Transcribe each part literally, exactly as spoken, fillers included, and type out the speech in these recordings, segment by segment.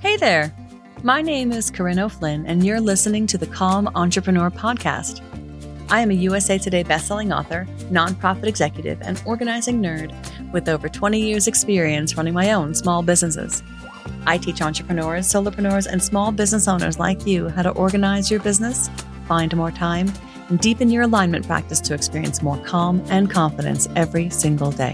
Hey there! My name is Corinne O'Flynn, and you're listening to the Calm Entrepreneur Podcast. I am a U S A Today bestselling author, nonprofit executive, and organizing nerd with over twenty years experience running my own small businesses. I teach entrepreneurs, solopreneurs, and small business owners like you how to organize your business, find more time, and deepen your alignment practice to experience more calm and confidence every single day.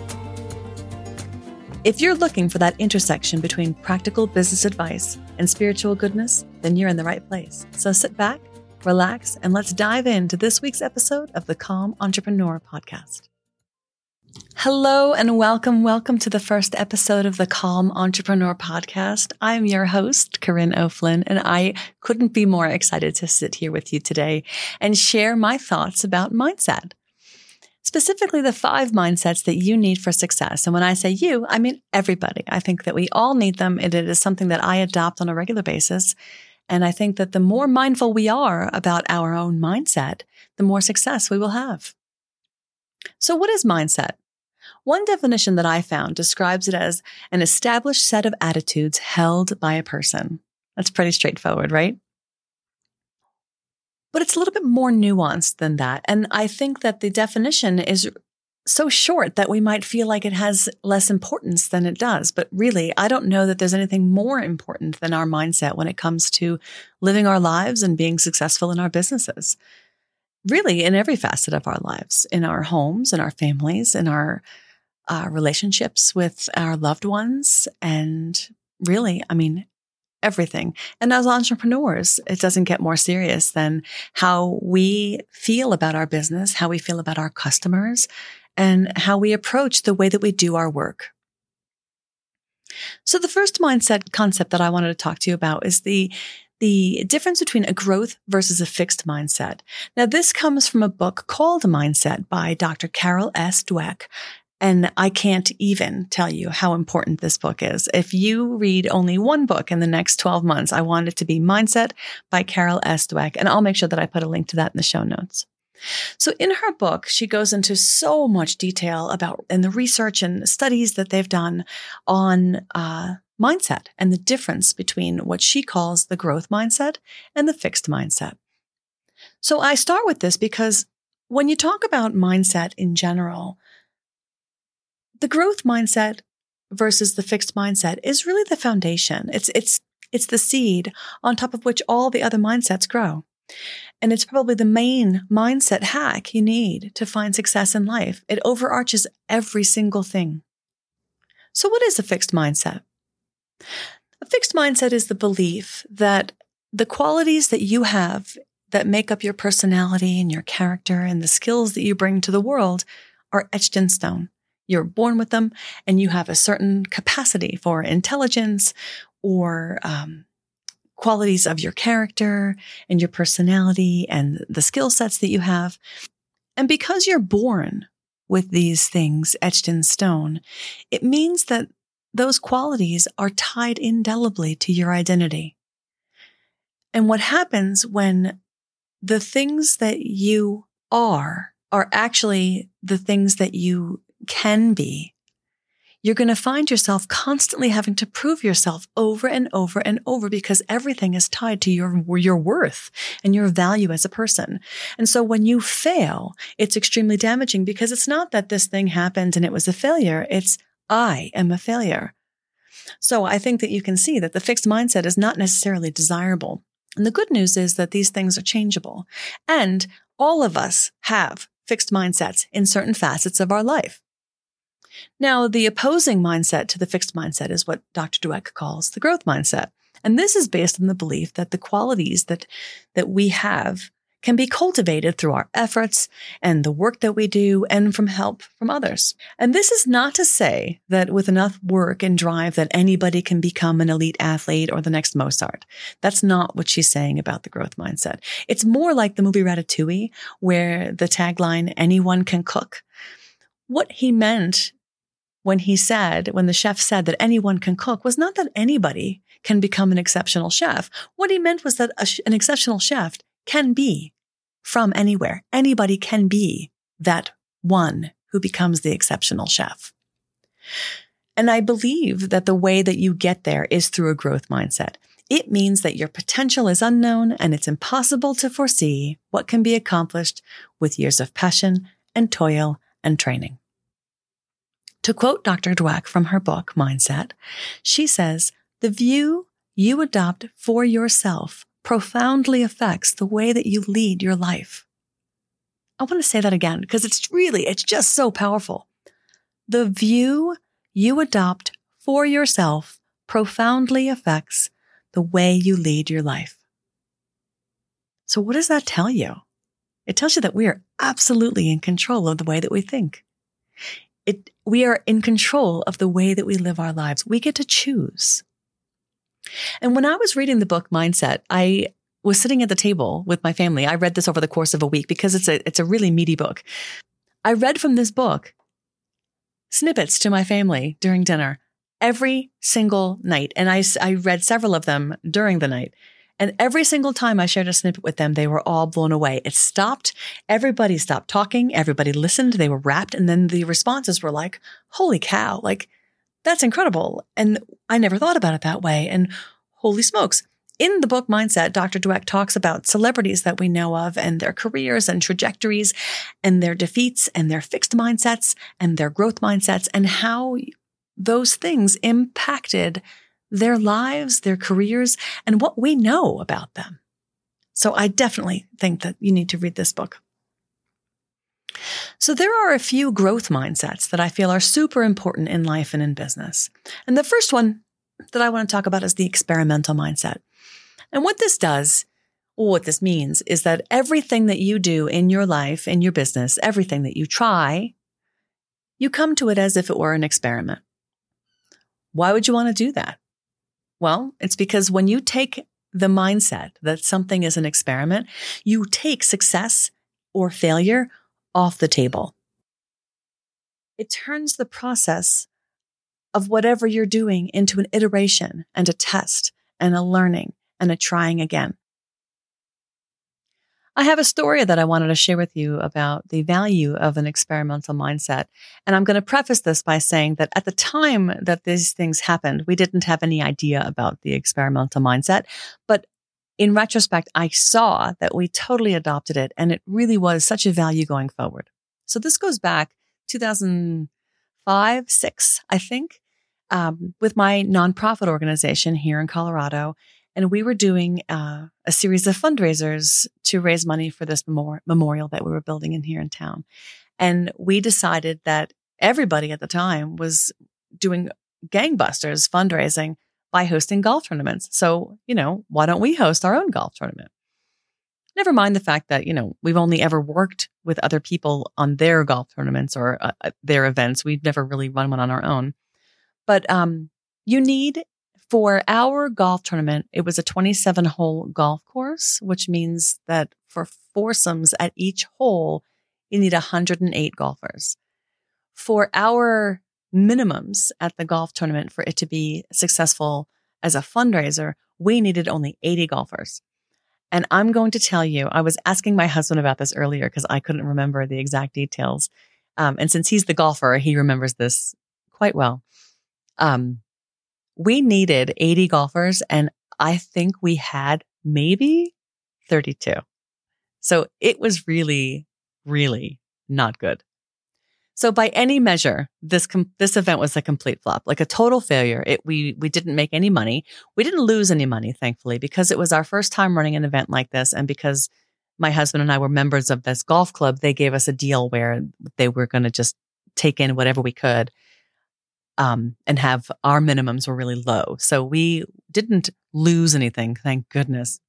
If you're looking for that intersection between practical business advice and spiritual goodness, then you're in the right place. So sit back, relax, and let's dive into this week's episode of the Calm Entrepreneur Podcast. Hello and welcome, welcome to the first episode of the Calm Entrepreneur Podcast. I'm your host, Corinne O'Flynn, and I couldn't be more excited to sit here with you today and share my thoughts about mindset. Specifically, the five mindsets that you need for success. And when I say you, I mean everybody. I think that we all need them, and it is something that I adopt on a regular basis. And I think that the more mindful we are about our own mindset, the more success we will have. So what is mindset? One definition that I found describes it as an established set of attitudes held by a person. That's pretty straightforward, right? But it's a little bit more nuanced than that. And I think that the definition is so short that we might feel like it has less importance than it does. But really, I don't know that there's anything more important than our mindset when it comes to living our lives and being successful in our businesses. Really, in every facet of our lives, in our homes, in our families, in our uh, relationships with our loved ones, and really, I mean, everything. And as entrepreneurs, it doesn't get more serious than how we feel about our business, how we feel about our customers, and how we approach the way that we do our work. So the first mindset concept that I wanted to talk to you about is the the difference between a growth versus a fixed mindset. Now, this comes from a book called Mindset by Doctor Carol S. Dweck. And I can't even tell you how important this book is. If you read only one book in the next twelve months, I want it to be Mindset by Carol S. Dweck. And I'll make sure that I put a link to that in the show notes. So in her book, she goes into so much detail about and the research and studies that they've done on uh, mindset and the difference between what she calls the growth mindset and the fixed mindset. So I start with this because when you talk about mindset in general, the growth mindset versus the fixed mindset is really the foundation. It's, it's, it's the seed on top of which all the other mindsets grow. And it's probably the main mindset hack you need to find success in life. It overarches every single thing. So what is a fixed mindset? A fixed mindset is the belief that the qualities that you have that make up your personality and your character and the skills that you bring to the world are etched in stone. You're born with them, and you have a certain capacity for intelligence or um, qualities of your character and your personality and the skill sets that you have. And because you're born with these things etched in stone, it means that those qualities are tied indelibly to your identity. And what happens when the things that you are are actually the things that you can be, you're going to find yourself constantly having to prove yourself over and over and over because everything is tied to your, your worth and your value as a person. And so when you fail, it's extremely damaging because it's not that this thing happened and it was a failure. It's I am a failure. So I think that you can see that the fixed mindset is not necessarily desirable. And the good news is that these things are changeable. And all of us have fixed mindsets in certain facets of our life. Now, the opposing mindset to the fixed mindset is what Doctor Dweck calls the growth mindset. And this is based on the belief that the qualities that, that we have can be cultivated through our efforts and the work that we do and from help from others. And this is not to say that with enough work and drive that anybody can become an elite athlete or the next Mozart. That's not what she's saying about the growth mindset. It's more like the movie Ratatouille, where the tagline, anyone can cook. What he meant when he said, when the chef said that anyone can cook, was not that anybody can become an exceptional chef. What he meant was that a, an exceptional chef can be from anywhere. Anybody can be that one who becomes the exceptional chef. And I believe that the way that you get there is through a growth mindset. It means that your potential is unknown and it's impossible to foresee what can be accomplished with years of passion and toil and training. To quote Doctor Dweck from her book, Mindset, she says, "The view you adopt for yourself profoundly affects the way that you lead your life." I want to say that again because it's really, it's just so powerful. The view you adopt for yourself profoundly affects the way you lead your life. So what does that tell you? It tells you that we are absolutely in control of the way that we think. It, we are in control of the way that we live our lives. We get to choose. And when I was reading the book Mindset, I was sitting at the table with my family. I read this over the course of a week because it's a, it's a really meaty book. I read from this book snippets to my family during dinner every single night. And I, I read several of them during the night. And every single time I shared a snippet with them, they were all blown away. It stopped. Everybody stopped talking. Everybody listened. They were rapt. And then the responses were like, holy cow, like, that's incredible. And I never thought about it that way. And holy smokes. In the book Mindset, Doctor Dweck talks about celebrities that we know of and their careers and trajectories and their defeats and their fixed mindsets and their growth mindsets and how those things impacted their lives, their careers, and what we know about them. So I definitely think that you need to read this book. So there are a few growth mindsets that I feel are super important in life and in business. And the first one that I want to talk about is the experimental mindset. And what this does, or what this means, is that everything that you do in your life, in your business, everything that you try, you come to it as if it were an experiment. Why would you want to do that? Well, it's because when you take the mindset that something is an experiment, you take success or failure off the table. It turns the process of whatever you're doing into an iteration and a test and a learning and a trying again. I have a story that I wanted to share with you about the value of an experimental mindset. And I'm going to preface this by saying that at the time that these things happened, we didn't have any idea about the experimental mindset. But in retrospect, I saw that we totally adopted it, and it really was such a value going forward. So this goes back two thousand five, six, I think, um, with my nonprofit organization here in Colorado. And we were doing uh, a series of fundraisers to raise money for this memor- memorial that we were building in here in town. And we decided that everybody at the time was doing gangbusters fundraising by hosting golf tournaments. So, you know, why don't we host our own golf tournament? Never mind the fact that, you know, we've only ever worked with other people on their golf tournaments or uh, their events. We've never really run one on our own. But um, you need... For our golf tournament, it was a twenty-seven hole golf course, which means that for foursomes at each hole, you need one hundred eight golfers. For our minimums at the golf tournament, for it to be successful as a fundraiser, we needed only eighty golfers. And I'm going to tell you, I was asking my husband about this earlier because I couldn't remember the exact details. Um, and since he's the golfer, he remembers this quite well. Um, We needed eighty golfers, and I think we had maybe thirty-two. So it was really, really not good. So by any measure, this com- this event was a complete flop, like a total failure. It we we didn't make any money. We didn't lose any money, thankfully, because it was our first time running an event like this, and because my husband and I were members of this golf club, they gave us a deal where they were going to just take in whatever we could. Um, and have our minimums were really low. So we didn't lose anything, thank goodness.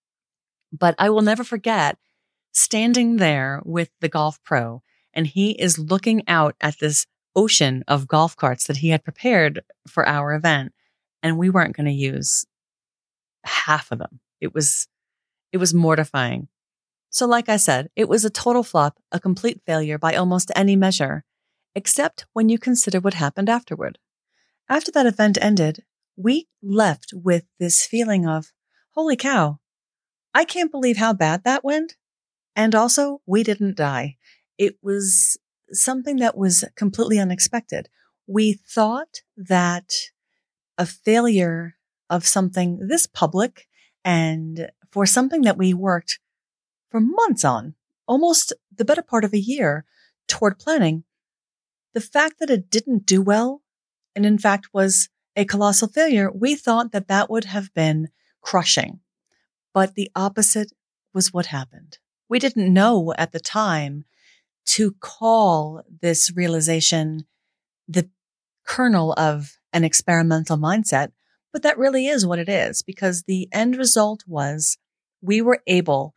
But I will never forget standing there with the golf pro, and he is looking out at this ocean of golf carts that he had prepared for our event, and we weren't going to use half of them. It was, it was mortifying. So like I said, it was a total flop, a complete failure by almost any measure. Except when you consider what happened afterward. After that event ended, we left with this feeling of, holy cow, I can't believe how bad that went. And also, we didn't die. It was something that was completely unexpected. We thought that a failure of something this public and for something that we worked for months on, almost the better part of a year toward planning, the fact that it didn't do well and in fact was a colossal failure, we thought that that would have been crushing. But the opposite was what happened. We didn't know at the time to call this realization the kernel of an experimental mindset, but that really is what it is, because the end result was we were able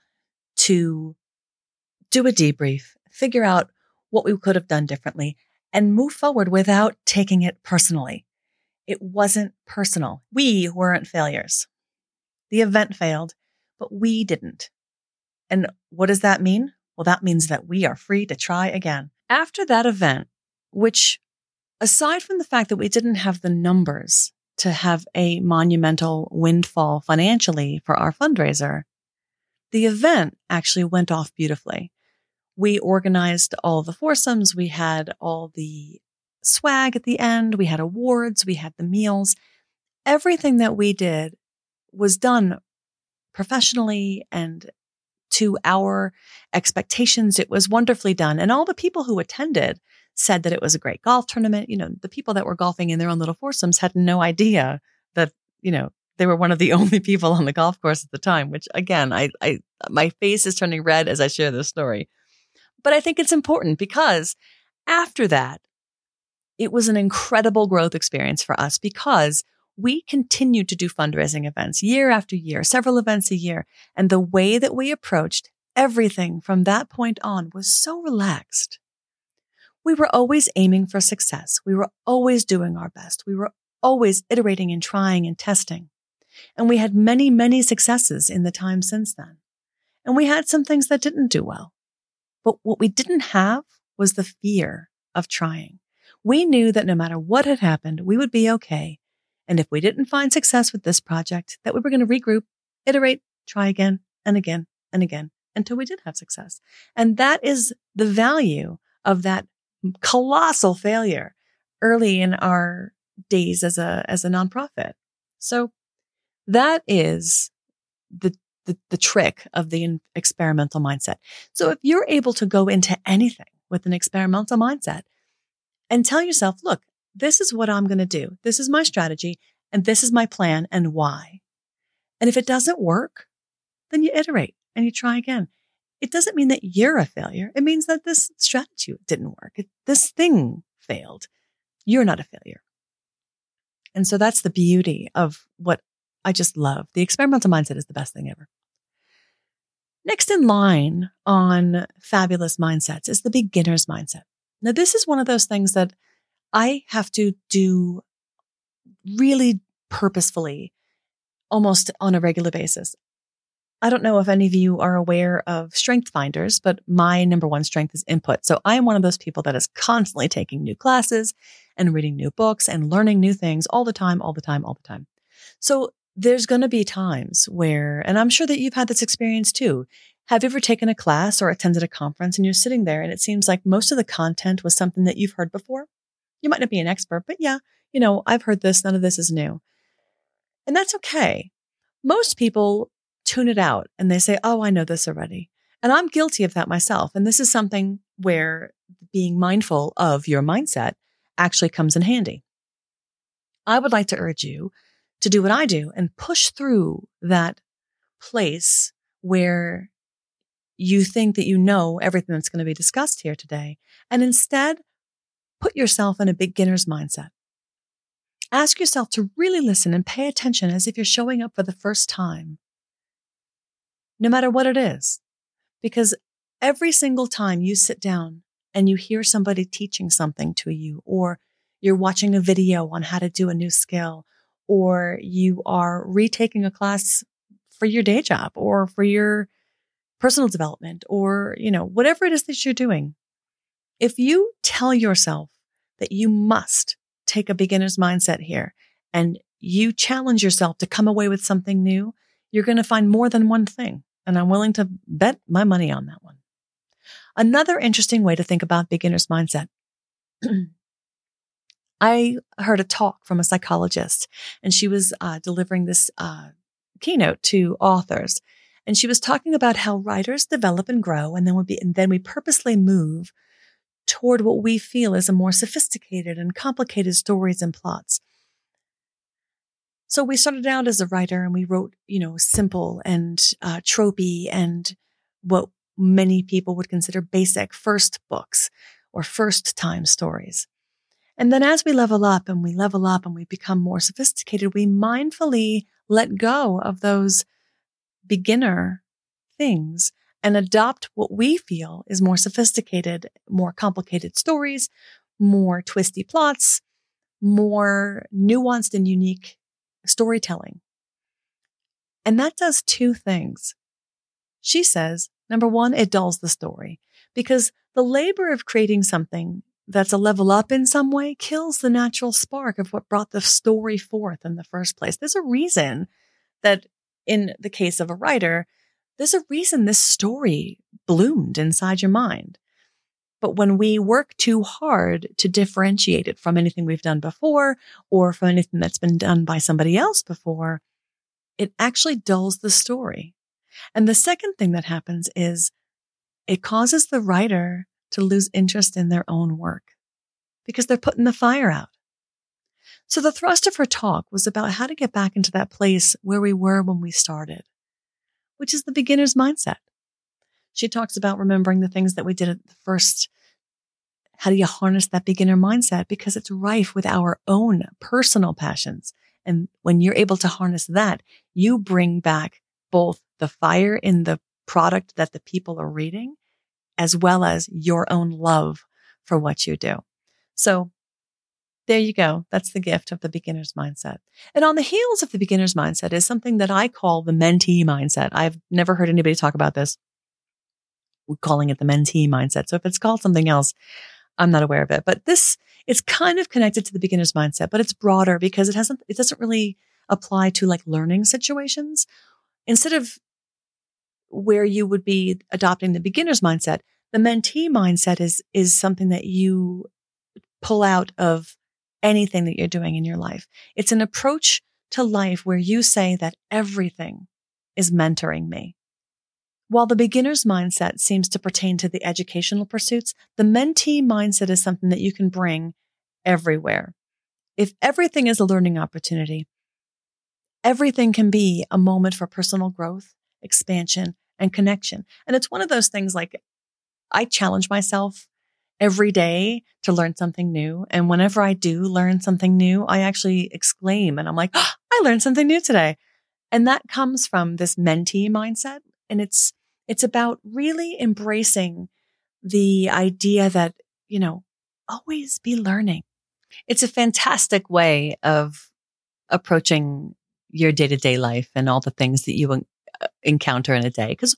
to do a debrief, figure out what we could have done differently, and move forward without taking it personally. It wasn't personal. We weren't failures. The event failed, but we didn't. And what does that mean? Well, that means that we are free to try again. After that event, which aside from the fact that we didn't have the numbers to have a monumental windfall financially for our fundraiser, the event actually went off beautifully. We organized all the foursomes. We had all the swag at the end. We had awards. We had the meals. Everything that we did was done professionally and to our expectations. It was wonderfully done. And all the people who attended said that it was a great golf tournament. You know, the people that were golfing in their own little foursomes had no idea that, you know, they were one of the only people on the golf course at the time, which again, I, I, my face is turning red as I share this story. But I think it's important because after that, it was an incredible growth experience for us because we continued to do fundraising events year after year, several events a year. And the way that we approached everything from that point on was so relaxed. We were always aiming for success. We were always doing our best. We were always iterating and trying and testing. And we had many, many successes in the time since then. And we had some things that didn't do well. But what we didn't have was the fear of trying. We knew that no matter what had happened, we would be okay. And if we didn't find success with this project, that we were going to regroup, iterate, try again and again and again until we did have success. And that is the value of that colossal failure early in our days as a, as a nonprofit. So that is the, the, the trick of the experimental mindset. So if you're able to go into anything with an experimental mindset and tell yourself, look, this is what I'm going to do. This is my strategy and this is my plan and why. And if it doesn't work, then you iterate and you try again. It doesn't mean that you're a failure. It means that this strategy didn't work. It, this thing failed. You're not a failure. And so that's the beauty of what I just love. The experimental mindset is the best thing ever. Next in line on fabulous mindsets is the beginner's mindset. Now, this is one of those things that I have to do really purposefully, almost on a regular basis. I don't know if any of you are aware of Strength Finders, but my number one strength is input. So I am one of those people that is constantly taking new classes and reading new books and learning new things all the time, all the time, all the time. So there's going to be times where, and I'm sure that you've had this experience too. Have you ever taken a class or attended a conference and you're sitting there and it seems like most of the content was something that you've heard before? You might not be an expert, but yeah, you know, I've heard this. None of this is new. And that's okay. Most people tune it out and they say, oh, I know this already. And I'm guilty of that myself. And this is something where being mindful of your mindset actually comes in handy. I would like to urge you to do what I do and push through that place where you think that you know everything that's going to be discussed here today. And instead, put yourself in a beginner's mindset. Ask yourself to really listen and pay attention as if you're showing up for the first time, no matter what it is. Because every single time you sit down and you hear somebody teaching something to you, or you're watching a video on how to do a new skill, or you are retaking a class for your day job or for your personal development, or, you know, whatever it is that you're doing. If you tell yourself that you must take a beginner's mindset here and you challenge yourself to come away with something new, you're going to find more than one thing. And I'm willing to bet my money on that one. Another interesting way to think about beginner's mindset. I heard a talk from a psychologist, and she was uh, delivering this uh, keynote to authors. And she was talking about how writers develop and grow, and then we be, and then we purposely move toward what we feel is a more sophisticated and complicated stories and plots. So we started out as a writer, and we wrote, you know, simple and uh, tropey and what many people would consider basic first books or first time stories. And then as we level up and we level up and we become more sophisticated, we mindfully let go of those beginner things and adopt what we feel is more sophisticated, more complicated stories, more twisty plots, more nuanced and unique storytelling. And that does two things. She says, number one, it dulls the story because the labor of creating something that's a level up in some way kills the natural spark of what brought the story forth in the first place. There's a reason that in the case of a writer, there's a reason this story bloomed inside your mind. But when we work too hard to differentiate it from anything we've done before or from anything that's been done by somebody else before, it actually dulls the story. And the second thing that happens is it causes the writer to lose interest in their own work because they're putting the fire out. So the thrust of her talk was about how to get back into that place where we were when we started, which is the beginner's mindset. She talks about remembering the things that we did at the first. How do you harness that beginner mindset? Because it's rife with our own personal passions. And when you're able to harness that, you bring back both the fire in the product that the people are reading, as well as your own love for what you do. So there you go. That's the gift of the beginner's mindset. And on the heels of the beginner's mindset is something that I call the mentee mindset. I've never heard anybody talk about this. We're calling it the mentee mindset. So if it's called something else, I'm not aware of it. But this is kind of connected to the beginner's mindset, but it's broader because it hasn't, it doesn't really apply to like learning situations. Instead of where you would be adopting the beginner's mindset, the mentee mindset is, is something that you pull out of anything that you're doing in your life. It's an approach to life where you say that everything is mentoring me. While the beginner's mindset seems to pertain to the educational pursuits, the mentee mindset is something that you can bring everywhere. If everything is a learning opportunity, everything can be a moment for personal growth, expansion, and connection. And it's one of those things like I challenge myself every day to learn something new. And whenever I do learn something new, I actually exclaim and I'm like, oh, I learned something new today. And that comes from this mentee mindset. And it's, it's about really embracing the idea that, you know, always be learning. It's a fantastic way of approaching your day-to-day life and all the things that you en- encounter in a day. Because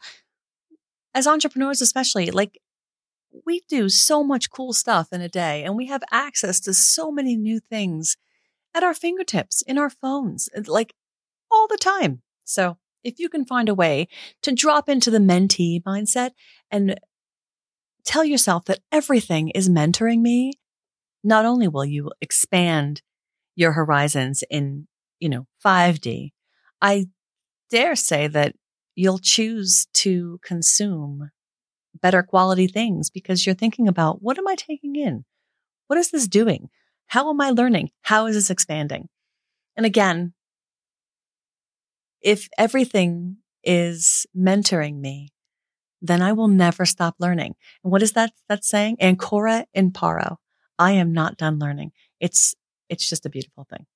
as entrepreneurs, especially, like we do so much cool stuff in a day and we have access to so many new things at our fingertips, in our phones, like all the time. So if you can find a way to drop into the mentee mindset and tell yourself that everything is mentoring me, not only will you expand your horizons in, you know, five D, I dare say that you'll choose to consume better quality things because you're thinking about, what am I taking in? What is this doing? How am I learning? How is this expanding? And again, if everything is mentoring me, then I will never stop learning. And what is that that's saying? Ancora in paro. I am not done learning. It's, it's just a beautiful thing.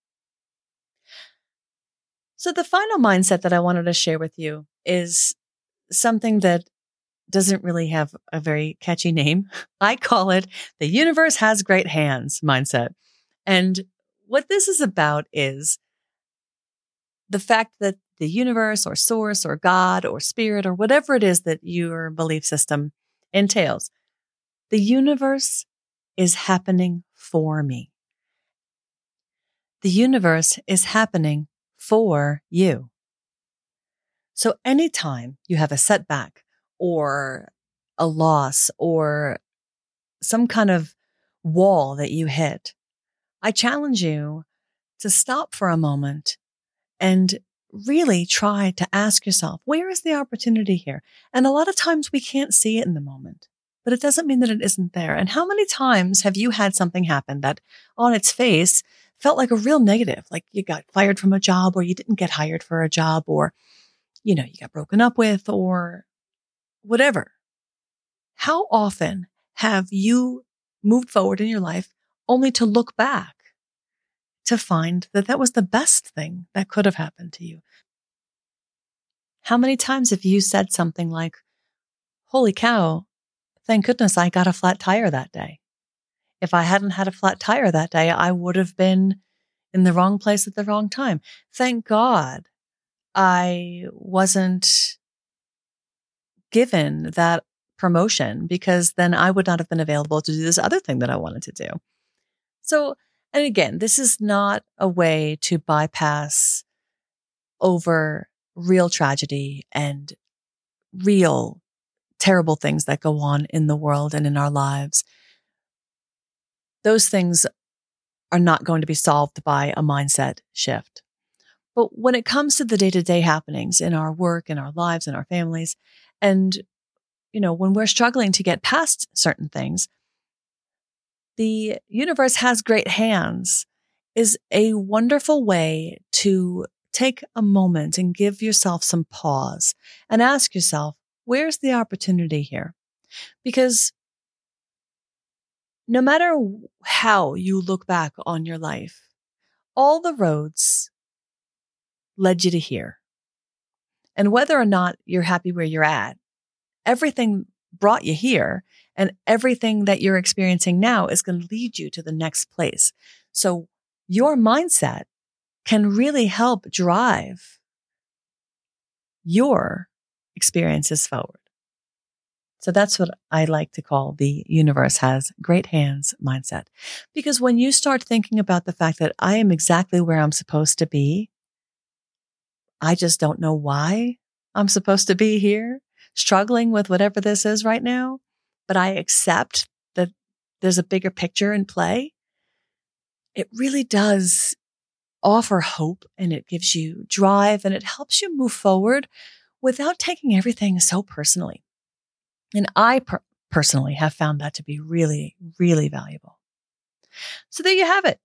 So the final mindset that I wanted to share with you is something that doesn't really have a very catchy name. I call it the universe has great hands mindset. And what this is about is the fact that the universe or source or God or spirit or whatever it is that your belief system entails, the universe is happening for me. The universe is happening for you. So anytime you have a setback or a loss or some kind of wall that you hit, I challenge you to stop for a moment and really try to ask yourself, where is the opportunity here? And a lot of times we can't see it in the moment, but it doesn't mean that it isn't there. And how many times have you had something happen that on its face felt like a real negative, like you got fired from a job, or you didn't get hired for a job, or, you know, you got broken up with, or whatever. How often have you moved forward in your life only to look back to find that that was the best thing that could have happened to you? How many times have you said something like, holy cow, thank goodness I got a flat tire that day. If I hadn't had a flat tire that day, I would have been in the wrong place at the wrong time. Thank God I wasn't given that promotion, because then I would not have been available to do this other thing that I wanted to do. So, and again, this is not a way to bypass over real tragedy and real terrible things that go on in the world and in our lives. Those things are not going to be solved by a mindset shift. But when it comes to the day-to-day happenings in our work, in our lives, in our families, and, you know, when we're struggling to get past certain things, the universe has great hands is a wonderful way to take a moment and give yourself some pause and ask yourself, where's the opportunity here? Because no matter how you look back on your life, all the roads led you to here. And whether or not you're happy where you're at, everything brought you here, and everything that you're experiencing now is going to lead you to the next place. So your mindset can really help drive your experiences forward. So that's what I like to call the universe has great hands mindset. Because when you start thinking about the fact that I am exactly where I'm supposed to be, I just don't know why I'm supposed to be here, struggling with whatever this is right now, but I accept that there's a bigger picture in play. It really does offer hope, and it gives you drive, and it helps you move forward without taking everything so personally. And I per- personally have found that to be really, really valuable. So there you have it.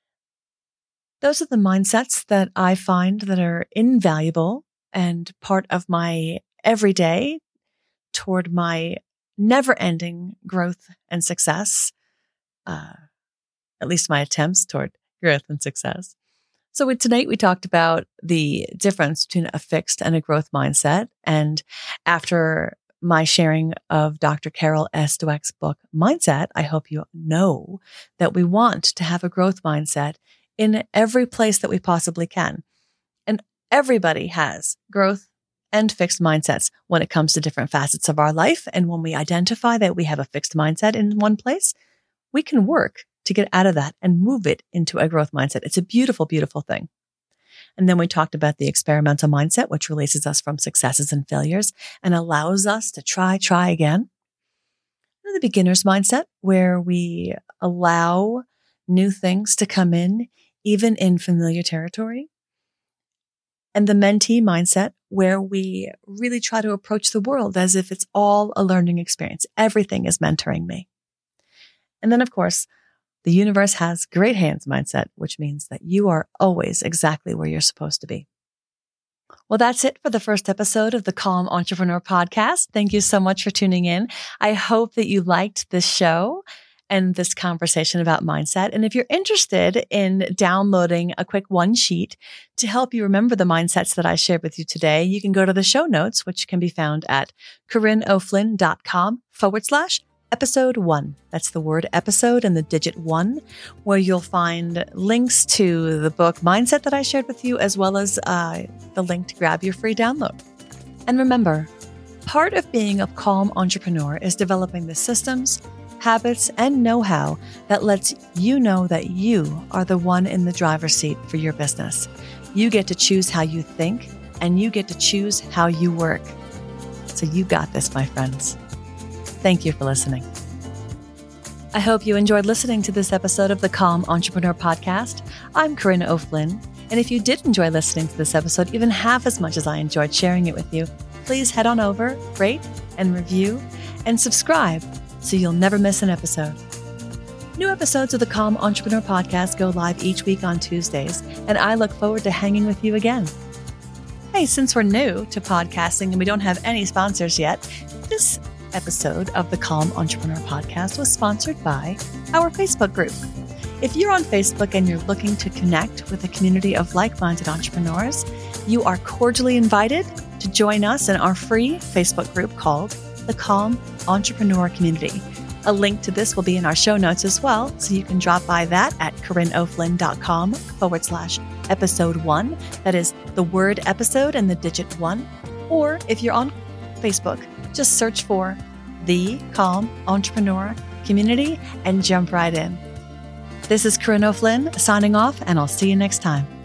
Those are the mindsets that I find that are invaluable and part of my everyday toward my never-ending growth and success, uh, at least my attempts toward growth and success. So with, tonight we talked about the difference between a fixed and a growth mindset. And after my sharing of Doctor Carol S. Dweck's book, Mindset, I hope you know that we want to have a growth mindset in every place that we possibly can. And everybody has growth and fixed mindsets when it comes to different facets of our life. And when we identify that we have a fixed mindset in one place, we can work to get out of that and move it into a growth mindset. It's a beautiful, beautiful thing. And then we talked about the experimental mindset, which releases us from successes and failures and allows us to try, try again. And the beginner's mindset, where we allow new things to come in, even in familiar territory. And the mentee mindset, where we really try to approach the world as if it's all a learning experience. Everything is mentoring me. And then, of course, the universe has great hands mindset, which means that you are always exactly where you're supposed to be. Well, that's it for the first episode of the Calm Entrepreneur Podcast. Thank you so much for tuning in. I hope that you liked this show and this conversation about mindset. And if you're interested in downloading a quick one sheet to help you remember the mindsets that I shared with you today, you can go to the show notes, which can be found at corinneoflynn.com forward slash episode one. That's the word episode and the digit one, where you'll find links to the book Mindset that I shared with you, as well as uh, the link to grab your free download. And remember, part of being a calm entrepreneur is developing the systems, habits, and know-how that lets you know that you are the one in the driver's seat for your business. You get to choose how you think, and you get to choose how you work. So you got this, my friends. Thank you for listening. I hope you enjoyed listening to this episode of the Calm Entrepreneur Podcast. I'm Corinne O'Flynn, and if you did enjoy listening to this episode even half as much as I enjoyed sharing it with you, please head on over, rate and review, and subscribe so you'll never miss an episode. New episodes of the Calm Entrepreneur Podcast go live each week on Tuesdays, and I look forward to hanging with you again. Hey, since we're new to podcasting and we don't have any sponsors yet, this episode of the Calm Entrepreneur Podcast was sponsored by our Facebook group. If you're on Facebook and you're looking to connect with a community of like-minded entrepreneurs, you are cordially invited to join us in our free Facebook group called the Calm Entrepreneur Community. A link to this will be in our show notes as well, so you can drop by that at corinneoflynn.com forward slash episode one. That is the word episode and the digit one. Or if you're on Facebook, just search for the Calm Entrepreneur Community and jump right in. This is Corinne O'Flynn signing off, and I'll see you next time.